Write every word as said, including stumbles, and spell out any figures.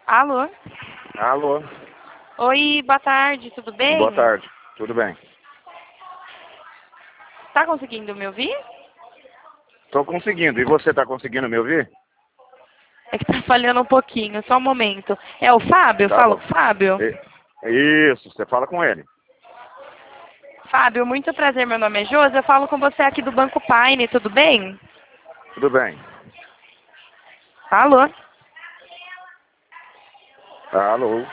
Alô? Alô? Oi, boa tarde, tudo bem? Boa tarde, tudo bem? Tá conseguindo me ouvir? Tô conseguindo, e você tá conseguindo me ouvir? É que tá falhando um pouquinho, só um momento. É o Fábio? Tá Falo bom. com o Fábio? E- Isso, você fala com ele. Fábio, muito prazer, meu nome é Josi, eu falo com você aqui do Banco Paine, tudo bem? Tudo bem. Alô? Alô?